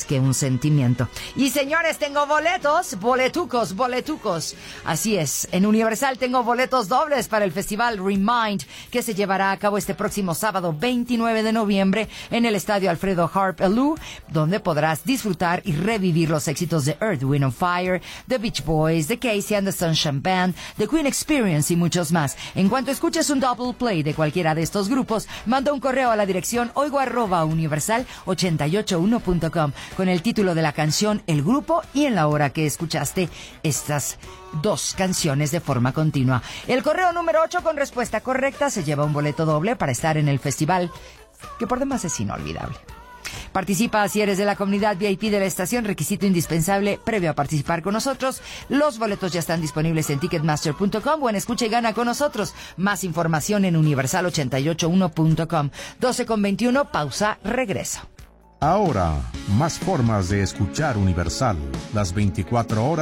más que un sentimiento. Y señores, tengo boletucos. Así es, en Universal tengo boletos dobles para el festival Remind, que se llevará a cabo este próximo sábado 29 de noviembre en el estadio Alfredo Harp Elú, donde podrás disfrutar y revivir los éxitos de Earth, Wind and Fire, The Beach Boys, The Casey and the Sunshine Band, The Queen Experience y muchos más. En cuanto escuches un double play de cualquiera de estos grupos, manda un correo a la dirección oigo@universal881.com con el título de la canción, el grupo y en la hora que escuchaste estas dos canciones de forma continua. El correo número 8 con respuesta correcta se lleva un boleto doble para estar en el festival, que por demás es inolvidable. Participa si eres de la comunidad VIP de la estación, requisito indispensable previo a participar con nosotros. Los boletos ya están disponibles en ticketmaster.com o en Escucha y Gana con nosotros. Más información en universal881.com. 12:21, pausa, regreso. Ahora, más formas de escuchar Universal, las 24 horas.